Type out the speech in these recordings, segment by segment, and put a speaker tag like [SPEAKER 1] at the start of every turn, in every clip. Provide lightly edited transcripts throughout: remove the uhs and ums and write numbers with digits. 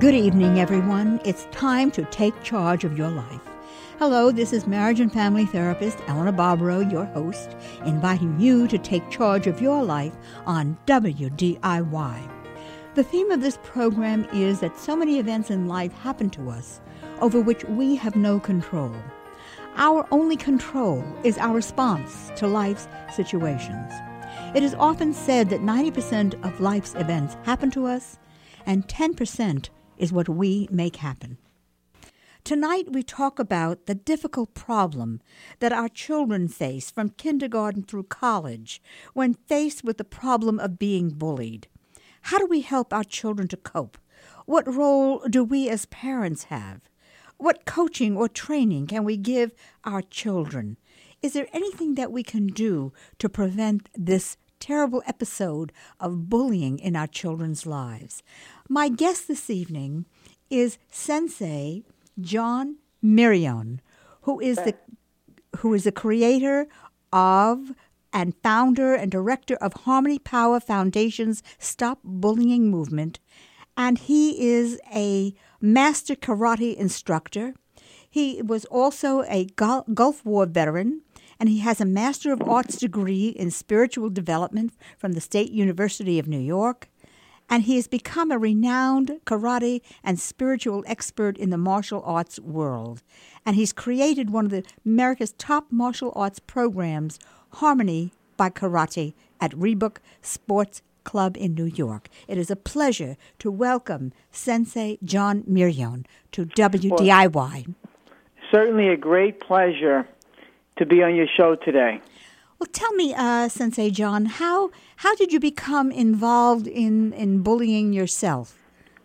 [SPEAKER 1] Good evening, everyone. It's time to take charge of your life. Hello, this is marriage and family therapist Eleanor Barbaro, your host, inviting you to take charge of your life on WDIY. The theme of this program is that so many events in life happen to us over which we have no control. Our only control is our response to life's situations. It is often said that 90% of life's events happen to us, and 10% is what we make happen. Tonight we talk about the difficult problem that our children face from kindergarten through college when faced with the problem of being bullied. How do we help our children to cope? What role do we as parents have? What coaching or training can we give our children? Is there anything that we can do to prevent this terrible episode of bullying in our children's lives? My guest this evening is Sensei John Mirion, who is the creator of and founder and director of Harmony Power Foundation's Stop Bullying movement, and he is a master karate instructor. He was also a Gulf War veteran, and he has a Master of Arts degree in spiritual development from the State University of New York. And he has become a renowned karate and spiritual expert in the martial arts world. And he's created one of America's top martial arts programs, Harmony by Karate, at Reebok Sports Club in New York. It is a pleasure to welcome Sensei John Mirion to WDIY.
[SPEAKER 2] Well, certainly a great pleasure to be on your show today.
[SPEAKER 1] Well, tell me, Sensei John, how did you become involved in bullying yourself?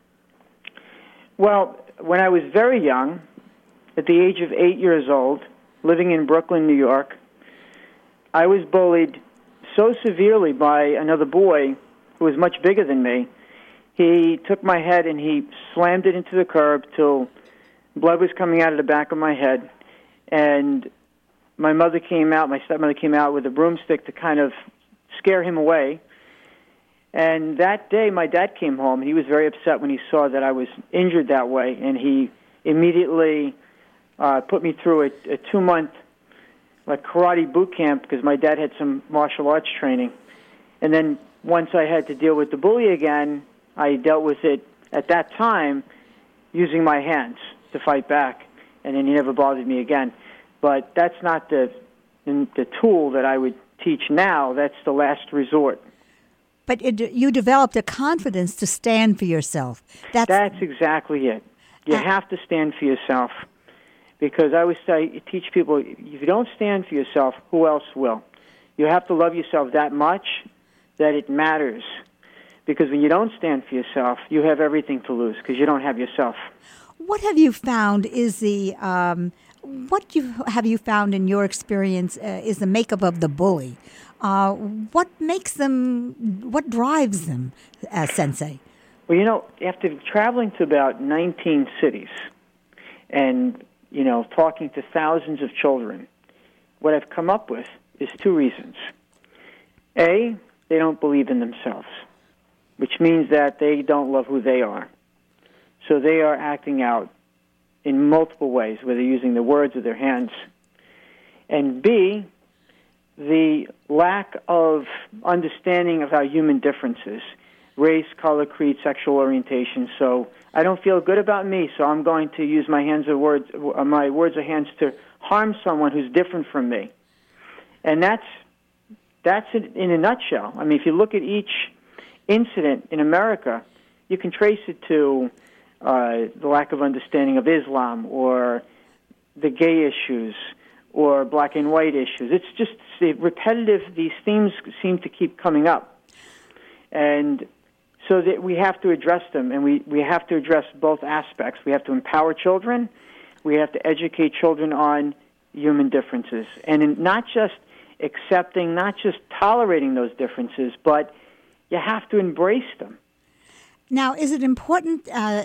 [SPEAKER 2] Well, when I was very young, at the age of 8 years old, living in Brooklyn, New York, I was bullied so severely by another boy who was much bigger than me. He took my head and he slammed it into the curb till blood was coming out of the back of my head, and my stepmother came out with a broomstick to kind of scare him away. And that day, my dad came home. He was very upset when he saw that I was injured that way, and he immediately put me through a 2-month karate boot camp because my dad had some martial arts training. And then once I had to deal with the bully again, I dealt with it at that time using my hands to fight back, and then he never bothered me again. But that's not the tool that I would teach now. That's the last resort.
[SPEAKER 1] But you developed a confidence to stand for yourself.
[SPEAKER 2] That's exactly it. You have to stand for yourself. Because I always teach people, if you don't stand for yourself, who else will? You have to love yourself that much that it matters. Because when you don't stand for yourself, you have everything to lose because you don't have yourself.
[SPEAKER 1] What have you found is have you found in your experience is the makeup of the bully? What drives them, Sensei?
[SPEAKER 2] Well, after traveling to about 19 cities and, talking to thousands of children, what I've come up with is 2 reasons. A, they don't believe in themselves, which means that they don't love who they are. So they are acting out in multiple ways, whether using the words or their hands. And B, the lack of understanding of our human differences, race, color, creed, sexual orientation. So I don't feel good about me, so I'm going to use my words or hands to harm someone who's different from me. And that's it in a nutshell. I mean, if you look at each incident in America, you can trace it to the lack of understanding of Islam or the gay issues or black and white issues. It's just repetitive. These themes seem to keep coming up. And so that we have to address them, and we have to address both aspects. We have to empower children. We have to educate children on human differences. And not just accepting, not just tolerating those differences, but you have to embrace them.
[SPEAKER 1] Now, is it important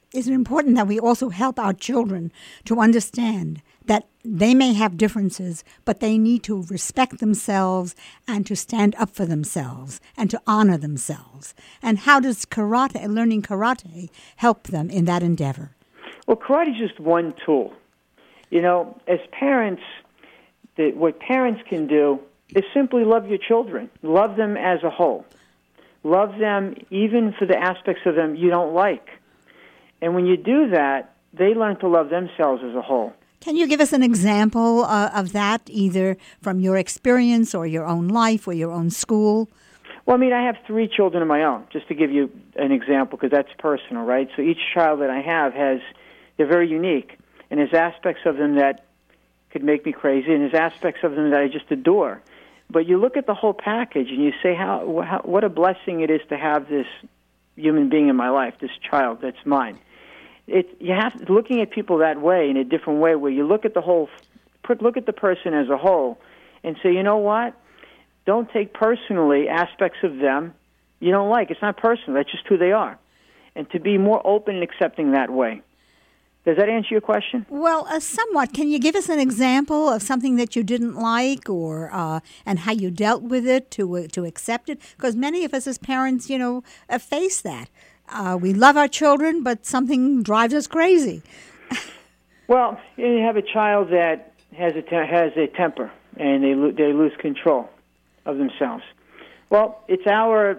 [SPEAKER 1] is it important that we also help our children to understand that they may have differences, but they need to respect themselves and to stand up for themselves and to honor themselves? And how does learning karate, help them in that endeavor?
[SPEAKER 2] Well, karate is just one tool. You know, as parents, what parents can do is simply love your children. Love them as a whole. Love them even for the aspects of them you don't like. And when you do that, they learn to love themselves as a whole.
[SPEAKER 1] Can you give us an example of that, either from your experience or your own life or your own school?
[SPEAKER 2] Well, I mean, I have 3 children of my own, just to give you an example, because that's personal, right? So each child that I have they're very unique, and there's aspects of them that could make me crazy, and there's aspects of them that I just adore. But you look at the whole package, and you say, what a blessing it is to have this human being in my life, this child that's mine. You have looking at people that way, in a different way, where you look at the person as a whole, and say, you know what? Don't take personally aspects of them you don't like. It's not personal. That's just who they are. And to be more open and accepting that way. Does that answer your question?
[SPEAKER 1] Well, somewhat. Can you give us an example of something that you didn't like, or and how you dealt with it to accept it? Because many of us as parents, face that. We love our children, but something drives us crazy.
[SPEAKER 2] Well, you have a child that has a temper, and they lose control of themselves. Well, it's our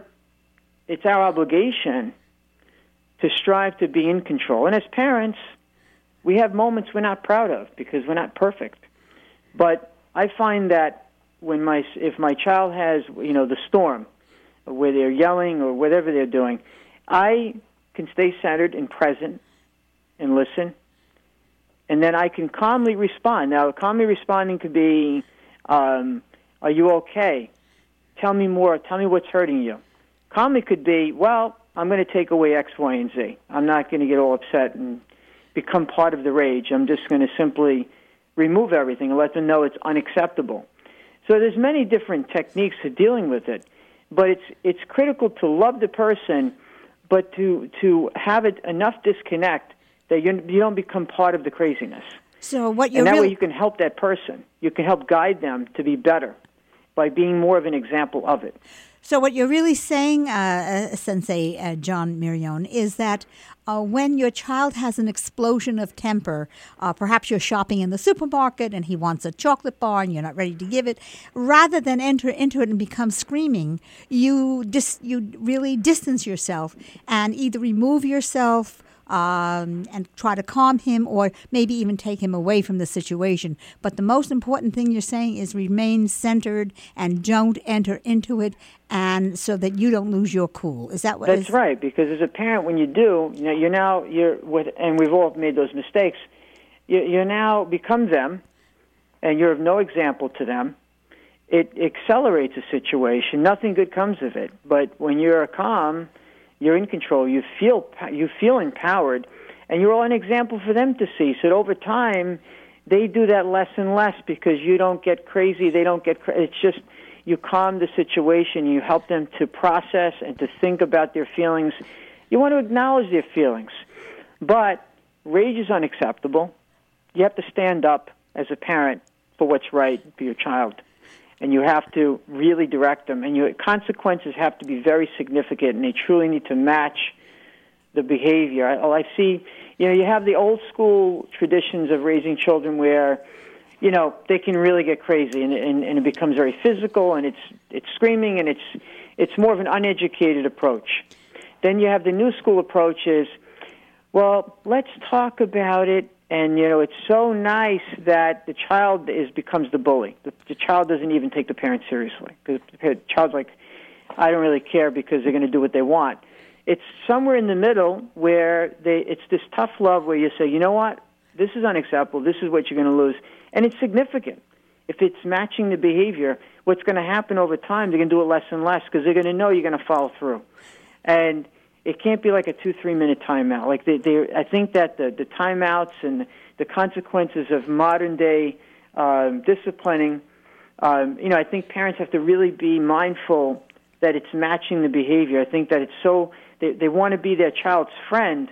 [SPEAKER 2] obligation to strive to be in control. And as parents, we have moments we're not proud of because we're not perfect. But I find that if my child has the storm, where they're yelling or whatever they're doing, I can stay centered and present and listen, and then I can calmly respond. Now, calmly responding could be, are you okay? Tell me more. Tell me what's hurting you. Calmly could be, well, I'm going to take away X, Y, and Z. I'm not going to get all upset and become part of the rage. I'm just going to simply remove everything and let them know it's unacceptable. So there's many different techniques for dealing with it, but it's critical to love the person, but to have enough disconnect that you don't become part of the craziness.
[SPEAKER 1] So what
[SPEAKER 2] and that way you can help that person. You can help guide them to be better by being more of an example of it.
[SPEAKER 1] So what you're really saying, Sensei John Mirione, is that when your child has an explosion of temper, perhaps you're shopping in the supermarket and he wants a chocolate bar and you're not ready to give it, rather than enter into it and become screaming, you really distance yourself and either remove yourself and try to calm him, or maybe even take him away from the situation. But the most important thing you're saying is remain centered and don't enter into it, and so that you don't lose your cool. Is that what?
[SPEAKER 2] That's right. Because as a parent, when you do, and we've all made those mistakes. You now become them, and you're of no example to them. It accelerates a situation. Nothing good comes of it. But when you're calm, you're in control. You feel empowered, and you're all an example for them to see. So that over time, they do that less and less because you don't get crazy. They don't get crazy. It's just you calm the situation. You help them to process and to think about their feelings. You want to acknowledge their feelings. But rage is unacceptable. You have to stand up as a parent for what's right for your child. And you have to really direct them. And your consequences have to be very significant, and they truly need to match the behavior. I see, you have the old school traditions of raising children where, they can really get crazy, and it becomes very physical, and it's screaming, and it's more of an uneducated approach. Then you have the new school approach is, well, let's talk about it. And, it's so nice that the child becomes the bully. The child doesn't even take the parent seriously. Because the child's like, I don't really care because they're going to do what they want. It's somewhere in the middle where it's this tough love where you say, you know what, this is unacceptable, this is what you're going to lose. And it's significant. If it's matching the behavior, what's going to happen over time, they're going to do it less and less because they're going to know you're going to follow through. And it can't be like a 2-3 minute timeout. Like I think that the timeouts and the consequences of modern day disciplining, I think parents have to really be mindful that it's matching the behavior. I think that it's so they want to be their child's friend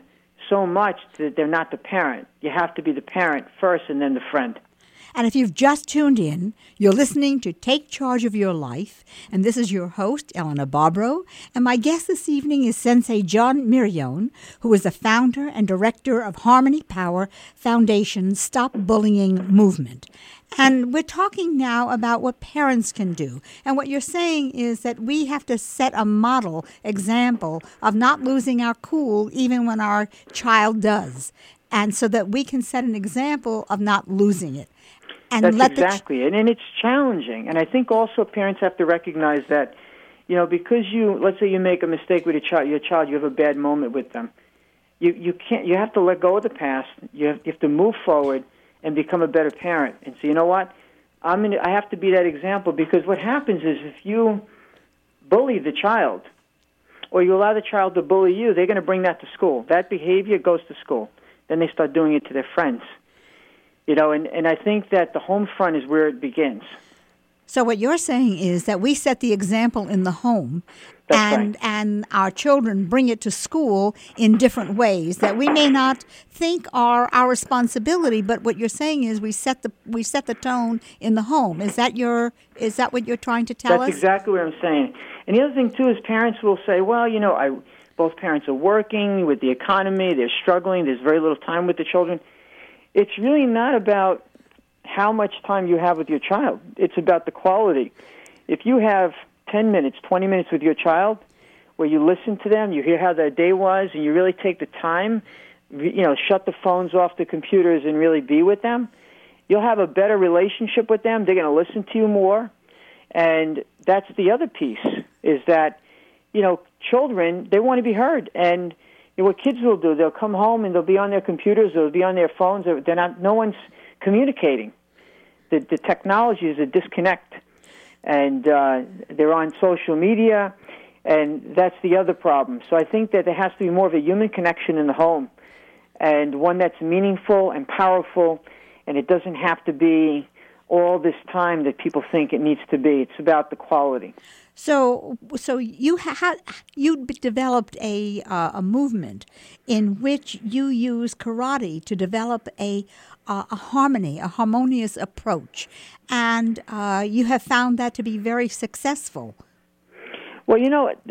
[SPEAKER 2] so much that they're not the parent. You have to be the parent first and then the friend.
[SPEAKER 1] And if you've just tuned in, you're listening to Take Charge of Your Life, and this is your host, Elena Barbaro, and my guest this evening is Sensei John Mirione, who is the founder and director of Harmony Power Foundation's Stop Bullying movement. And we're talking now about what parents can do. And what you're saying is that we have to set a model example of not losing our cool even when our child does, and so that we can set an example of not losing it. And
[SPEAKER 2] that's exactly it. And it's challenging. And I think also parents have to recognize that, because let's say you make a mistake with your child, you have a bad moment with them. You have to let go of the past. You have to move forward and become a better parent. And so, you know what? I have to be that example, because what happens is if you bully the child or you allow the child to bully you, they're going to bring that to school. That behavior goes to school. Then they start doing it to their friends. And I think that the home front is where it begins.
[SPEAKER 1] So what you're saying is that we set the example in the home, and our children bring it to school in different ways that we may not think are our responsibility. But what you're saying is we set the tone in the home. Is that what you're trying to tell us?
[SPEAKER 2] That's exactly what I'm saying. And the other thing too is parents will say, well, both parents are working with the economy. They're struggling. There's very little time with the children. It's really not about how much time you have with your child. It's about the quality. If you have 10 minutes, 20 minutes with your child where you listen to them, you hear how their day was, and you really take the time, shut the phones off the computers and really be with them, you'll have a better relationship with them. They're going to listen to you more. And that's the other piece, is that, children, they want to be heard. And what kids will do, they'll come home and they'll be on their computers, they'll be on their phones. No one's communicating. The technology is a disconnect, and they're on social media, and that's the other problem. So I think that there has to be more of a human connection in the home, and one that's meaningful and powerful, and it doesn't have to be all this time that people think it needs to be. It's about the quality.
[SPEAKER 1] So you developed a movement in which you use karate to develop a harmonious approach, and you have found that to be very successful.
[SPEAKER 2] Well,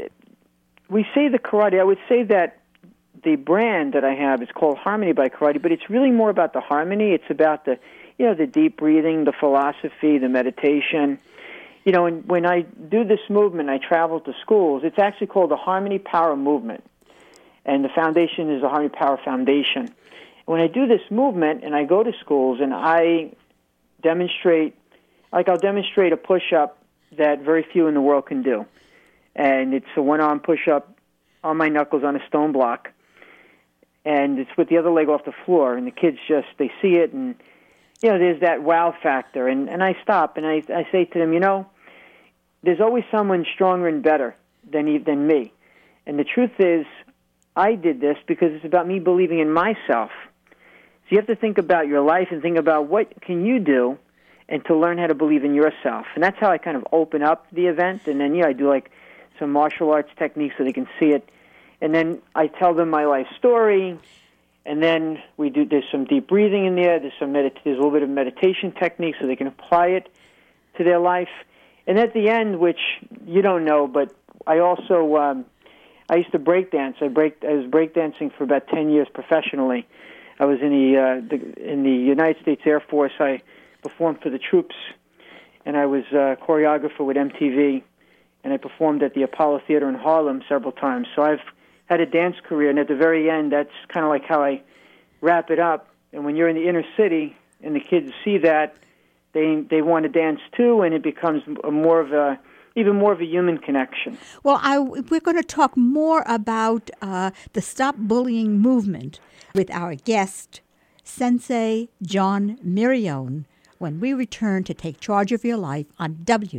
[SPEAKER 2] we say the karate. I would say that the brand that I have is called Harmony by Karate, but it's really more about the harmony. It's about the deep breathing, the philosophy, the meditation. And when I do this movement, I travel to schools. It's actually called the Harmony Power Movement, and the foundation is the Harmony Power Foundation. When I do this movement and I go to schools and I demonstrate, I'll demonstrate a push-up that very few in the world can do. And it's a one-arm push-up on my knuckles on a stone block. And it's with the other leg off the floor. And the kids they see it, and, there's that wow factor. And I stop and I say to them, there's always someone stronger and better than me. And the truth is, I did this because it's about me believing in myself. So you have to think about your life and think about what can you do and to learn how to believe in yourself. And that's how I kind of open up the event. And then, I do some martial arts techniques so they can see it. And then I tell them my life story. And then there's some deep breathing in there. There's a little bit of meditation technique so they can apply it to their life. And at the end, which you don't know, but I also, I used to break dance. I was breakdancing for about 10 years professionally. I was in the United States Air Force. I performed for the troops, and I was a choreographer with MTV, and I performed at the Apollo Theater in Harlem several times. So I've had a dance career, and at the very end, that's kind of like how I wrap it up. And when you're in the inner city and the kids see that, they want to dance too, and it becomes even more of a human connection.
[SPEAKER 1] Well, we're going to talk more about the Stop Bullying movement with our guest, Sensei John Mirione, when we return to Take Charge of Your Life on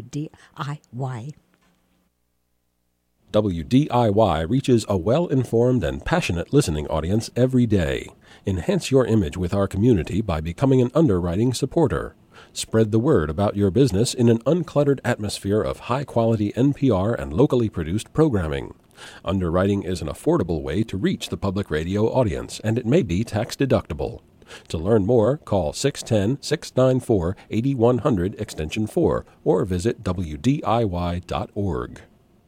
[SPEAKER 1] WDIY.
[SPEAKER 3] WDIY reaches a well-informed and passionate listening audience every day. Enhance your image with our community by becoming an underwriting supporter. Spread the word about your business in an uncluttered atmosphere of high-quality NPR and locally produced programming. Underwriting is an affordable way to reach the public radio audience, and it may be tax-deductible. To learn more, call 610-694-8100 extension 4 or visit wdiy.org.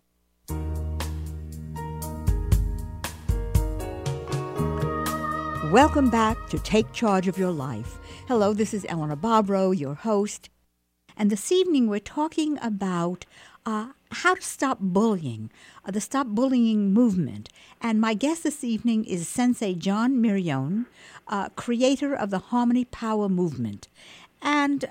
[SPEAKER 1] Welcome back to Take Charge of Your Life. Hello, this is Eleanor Bobrow, your host. And this evening we're talking about how to stop bullying, the Stop Bullying movement. And my guest this evening is Sensei John Mirione, creator of the Harmony Power movement. And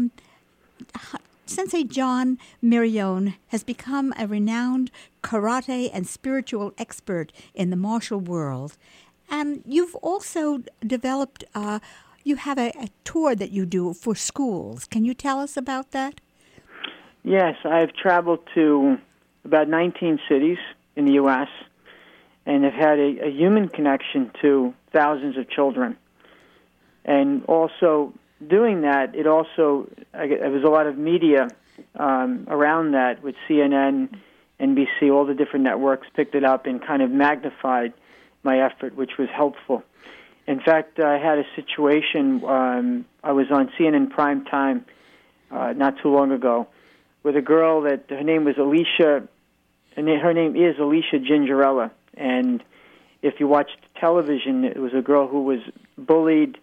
[SPEAKER 1] Sensei John Mirione has become a renowned karate and spiritual expert in the martial world. And you've also developed, you have a tour that you do for schools. Can you tell us about that?
[SPEAKER 2] Yes, I've traveled to about 19 cities in the U.S., and have had a human connection to thousands of children. And also doing that, there was a lot of media around that with CNN, NBC, all the different networks picked it up and kind of magnified my effort, which was helpful. In fact, I had a situation, I was on CNN Prime Time not too long ago, with a girl that her name was Alicia, and her name is Alicia Gingerella. And if you watched television, it was a girl who was bullied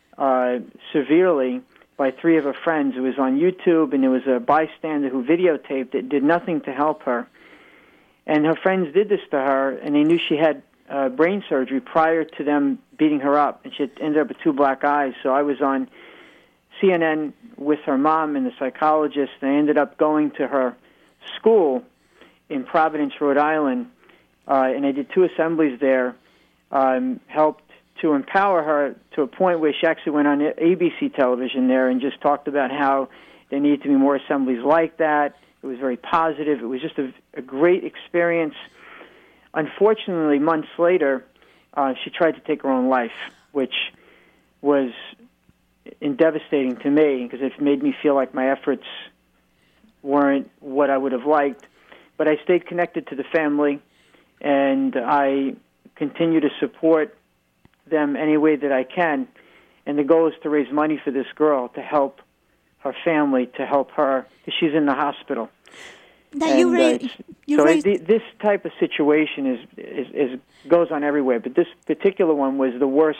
[SPEAKER 2] severely by three of her friends. It was on YouTube, and there was a bystander who videotaped it, did nothing to help her. And her friends did this to her, and they knew she had brain surgery prior to them beating her up, and she ended up with 2 black eyes. So I was on CNN with her mom and the psychologist, and I ended up going to her school in Providence, Rhode Island, and I did 2 assemblies there, helped to empower her to a point where she actually went on ABC television there and just talked about how there needed to be more assemblies like that. It was very positive. It was just a great experience. Unfortunately, months later, she tried to take her own life, which was devastating to me because it made me feel like my efforts weren't what I would have liked. But I stayed connected to the family, and I continue to support them any way that I can. And the goal is to raise money for this girl, to help her family, to help her, because she's in the hospital.
[SPEAKER 1] Now
[SPEAKER 2] this type of situation is goes on everywhere, but this particular one was the worst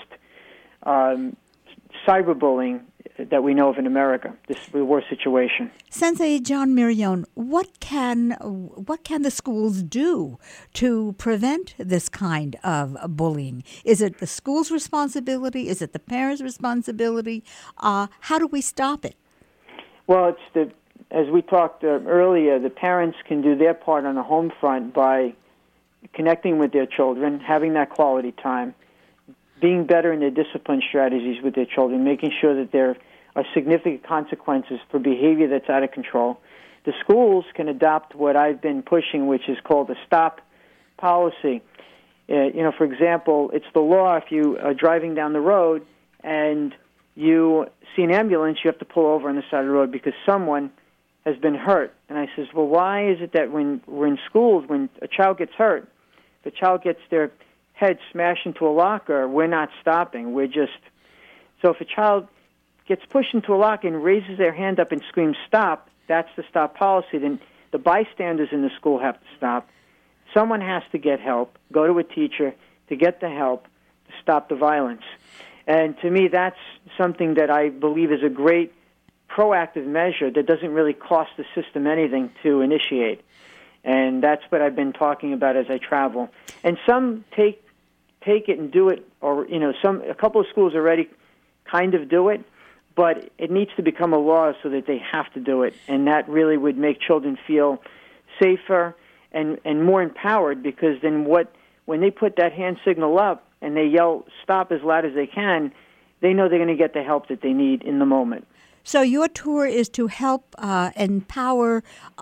[SPEAKER 2] cyberbullying that we know of in America. This is the worst situation.
[SPEAKER 1] Sensei John Mirione, what can the schools do to prevent this kind of bullying? Is it the school's responsibility? Is it the parents' responsibility? How do we stop it?
[SPEAKER 2] Well, as we talked earlier, the parents can do their part on the home front by connecting with their children, having that quality time, being better in their discipline strategies with their children, making sure that there are significant consequences for behavior that's out of control. The schools can adopt what I've been pushing, which is called the STOP policy. For example, it's the law if you are driving down the road and you see an ambulance, you have to pull over on the side of the road because someone has been hurt. And I says, well, why is it that when we're in schools, when a child gets hurt, the child gets their head smashed into a locker, we're not stopping. So if a child gets pushed into a locker and raises their hand up and screams, stop, that's the stop policy. Then the bystanders in the school have to stop. Someone has to get help, go to a teacher to get the help to stop the violence. And to me, that's something that I believe is a great proactive measure that doesn't really cost the system anything to initiate. And that's what I've been talking about as I travel. And some take it and do it, or a couple of schools already kind of do it, but it needs to become a law so that they have to do it. And that really would make children feel safer and more empowered, because then when they put that hand signal up and they yell stop as loud as they can, they know they're going to get the help that they need in the moment.
[SPEAKER 1] So your tour is to help empower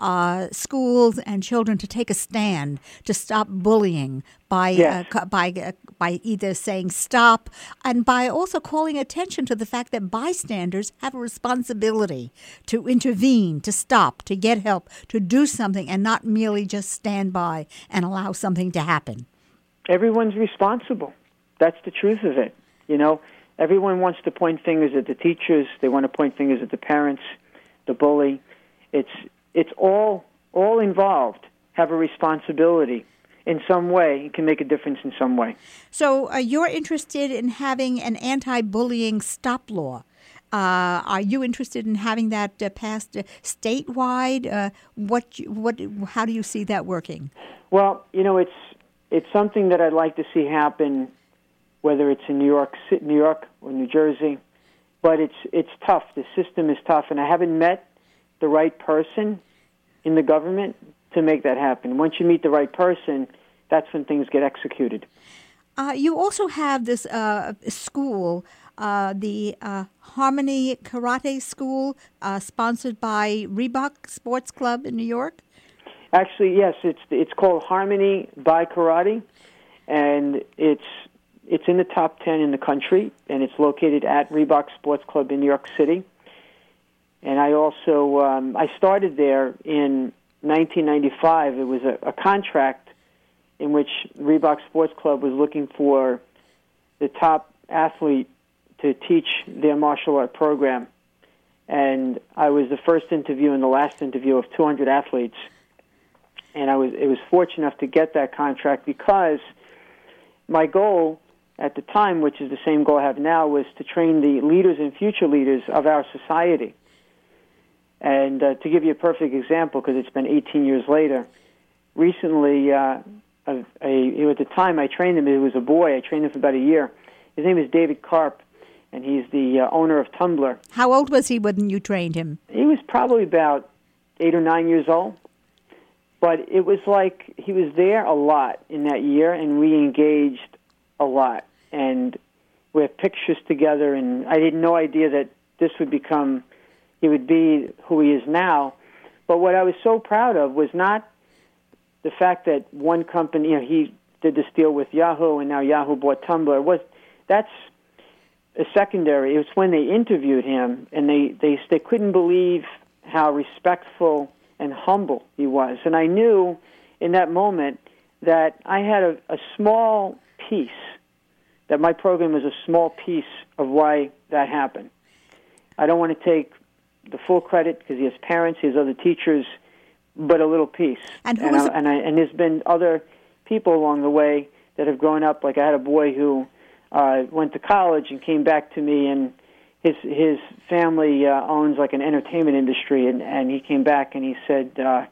[SPEAKER 1] schools and children to take a stand to stop bullying by
[SPEAKER 2] Yes.
[SPEAKER 1] By either saying stop and by also calling attention to the fact that bystanders have a responsibility to intervene, to stop, to get help, to do something, and not merely just stand by and allow something to happen.
[SPEAKER 2] Everyone's responsible. That's the truth of it. You know, everyone wants to point fingers at the teachers. They want to point fingers at the parents, the bully. It's all involved have a responsibility in some way. It can make a difference in some way.
[SPEAKER 1] So you're interested in having an anti-bullying stop law. Are you interested in having that passed statewide? How do you see that working?
[SPEAKER 2] Well, you know, it's something that I'd like to see happen, whether it's in New York or New Jersey. But it's tough. The system is tough, and I haven't met the right person in the government to make that happen. Once you meet the right person, that's when things get executed.
[SPEAKER 1] You also have this school, the Harmony Karate School, sponsored by Reebok Sports Club in New York.
[SPEAKER 2] Actually, yes, it's called Harmony by Karate, and it's in the top 10 in the country, and it's located at Reebok Sports Club in New York City. And I also I started there in 1995. It was a contract in which Reebok Sports Club was looking for the top athlete to teach their martial art program. And I was the first interview and the last interview of 200 athletes. And it was fortunate enough to get that contract because my goal at the time, which is the same goal I have now, was to train the leaders and future leaders of our society. And to give you a perfect example, because it's been 18 years later, recently, at the time I trained him, he was a boy. I trained him for about a year. His name is David Karp, and he's the owner of Tumblr.
[SPEAKER 1] How old was he when you trained him?
[SPEAKER 2] He was probably about 8 or 9 years old. But it was like he was there a lot in that year, and we engaged a lot. And we have pictures together, and I had no idea that he would be who he is now. But what I was so proud of was not the fact that one company, you know, he did this deal with Yahoo, and now Yahoo bought Tumblr. That's a secondary. It was when they interviewed him, and they couldn't believe how respectful and humble he was. And I knew in that moment that I had a small piece, that my program was a small piece of why that happened. I don't want to take the full credit because he has parents, he has other teachers, but a little piece. And there's been other people along the way that have grown up. Like I had a boy who went to college and came back to me, and his family owns like an entertainment industry, and he came back and he said,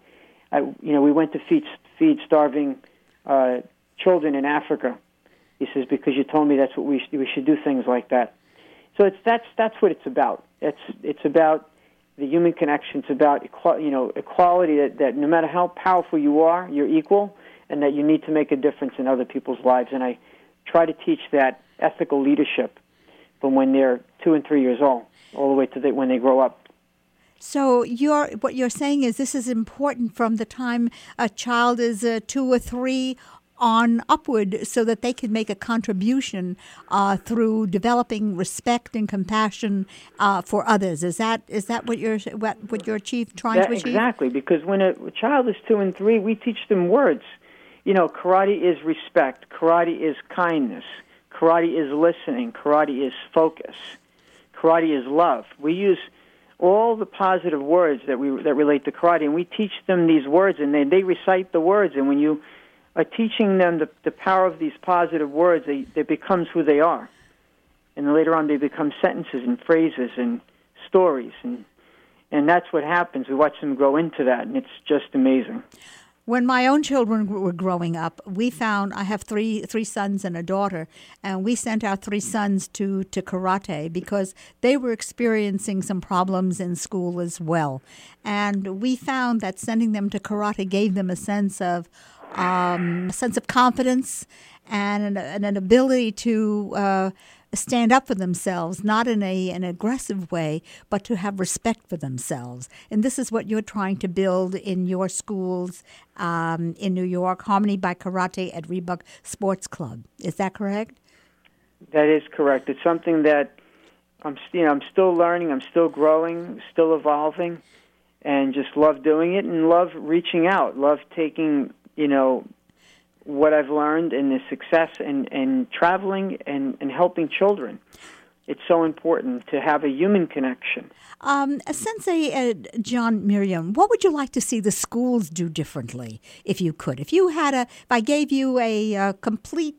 [SPEAKER 2] we went to feed starving children in Africa. He says, because you told me that's what we should do, things like that. So that's what it's about. It's about the human connection. It's about equality. That no matter how powerful you are, you're equal, and that you need to make a difference in other people's lives. And I try to teach that ethical leadership from when they're 2 and 3 years old, all the way to when they grow up.
[SPEAKER 1] So what you're saying is this is important from the time a child is 2 or 3 on upward, so that they can make a contribution through developing respect and compassion for others. Is that what you're trying to achieve?
[SPEAKER 2] Exactly, because when a child is 2 and 3, we teach them words. You know, karate is respect. Karate is kindness. Karate is listening. Karate is focus. Karate is love. We use all the positive words that relate to karate, and we teach them these words, and they recite the words. And when you are teaching them the power of these positive words, they becomes who they are. And then later on they become sentences and phrases and stories. And that's what happens. We watch them grow into that, and it's just amazing.
[SPEAKER 1] When my own children were growing up, I have three sons and a daughter, and we sent our 3 sons to karate because they were experiencing some problems in school as well. And we found that sending them to karate gave them a sense of confidence and an ability to stand up for themselves, not in an aggressive way, but to have respect for themselves. And this is what you're trying to build in your schools in New York, Harmony by Karate at Reebok Sports Club. Is that correct?
[SPEAKER 2] That is correct. It's something that I'm still learning, I'm still growing, still evolving, and just love doing it and love reaching out, love taking, what I've learned and the success and traveling and helping children. It's so important to have a human connection.
[SPEAKER 1] Sensei John Miriam, what would you like to see the schools do differently, if you could? If I gave you a complete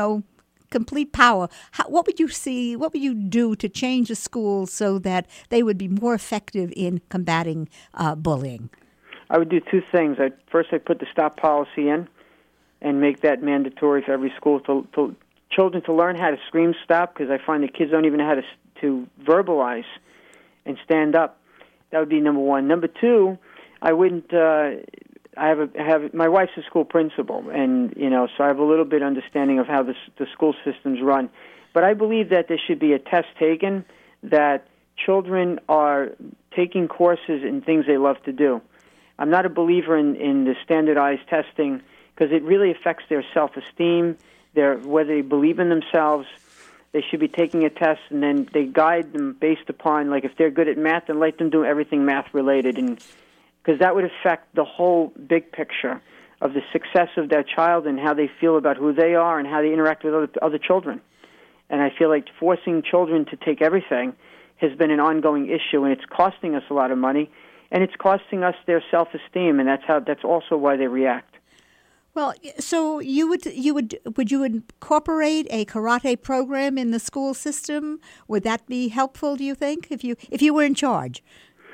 [SPEAKER 1] power, what would you see? What would you do to change the schools so that they would be more effective in combating bullying?
[SPEAKER 2] I would do two things. First, I'd put the stop policy in and make that mandatory for every school to children to learn how to scream stop, because I find that kids don't even know how to verbalize and stand up. That would be number one. Number two, I wouldn't. I have my wife's a school principal, and so I have a little bit understanding of how the school systems run. But I believe that there should be a test taken that children are taking courses in things they love to do. I'm not a believer in the standardized testing, because it really affects their self-esteem, whether they believe in themselves. They should be taking a test, and then they guide them based upon, like, if they're good at math, then let them do everything math-related, and because that would affect the whole big picture of the success of that child and how they feel about who they are and how they interact with other children. And I feel like forcing children to take everything has been an ongoing issue, and it's costing us a lot of money, and it's costing us their self-esteem, and that's also why they react.
[SPEAKER 1] Well, so would you incorporate a karate program in the school system? Would that be helpful, do you think, if you were in charge?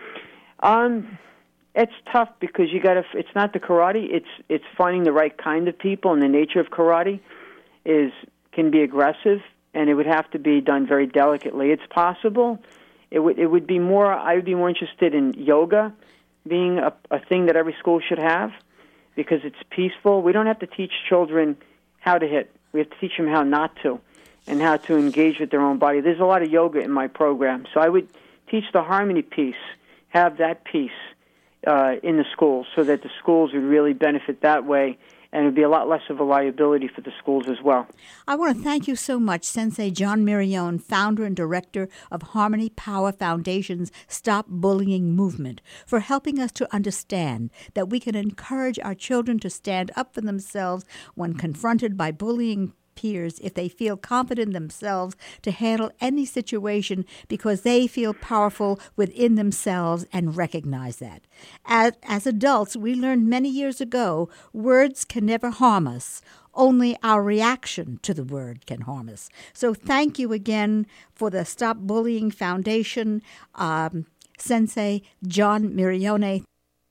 [SPEAKER 2] It's tough because it's not the karate, it's finding the right kind of people, and the nature of karate can be aggressive, and it would have to be done very delicately. It's possible. I would be more interested in yoga being a thing that every school should have, because it's peaceful. We don't have to teach children how to hit. We have to teach them how not to and how to engage with their own body. There's a lot of yoga in my program. So I would teach the harmony piece, have that piece in the schools, so that the schools would really benefit that way, and it would be a lot less of a liability for the schools as well.
[SPEAKER 1] I want to thank you so much, Sensei John Miriam, founder and director of Harmony Power Foundation's Stop Bullying Movement, for helping us to understand that we can encourage our children to stand up for themselves when confronted by bullying peers if they feel confident themselves to handle any situation because they feel powerful within themselves and recognize that. As adults, we learned many years ago, words can never harm us. Only our reaction to the word can harm us. So thank you again for the Stop Bullying Foundation, Sensei John Miriam.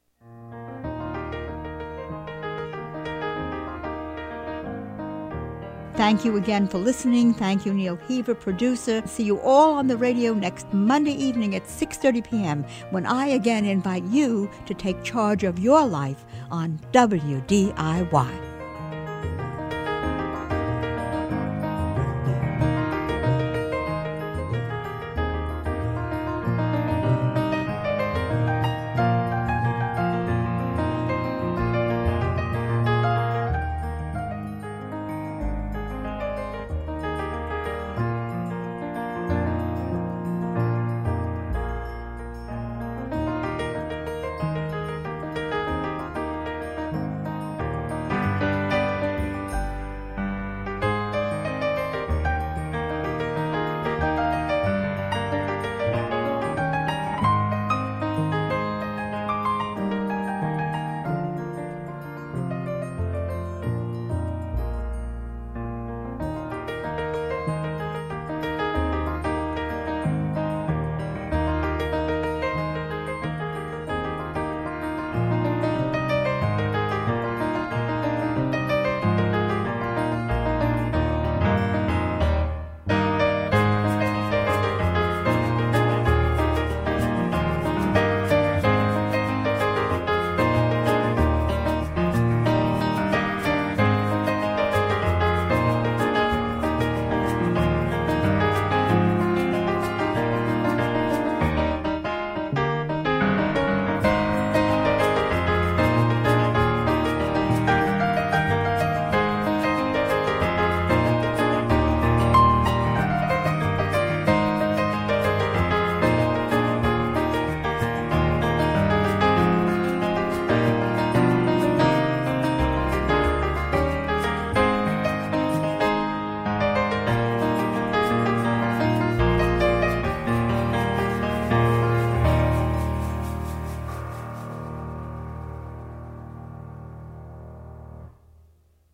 [SPEAKER 1] Thank you again for listening. Thank you, Neil Heaver, producer. See you all on the radio next Monday evening at 6:30 p.m. when I again invite you to take charge of your life on WDIY.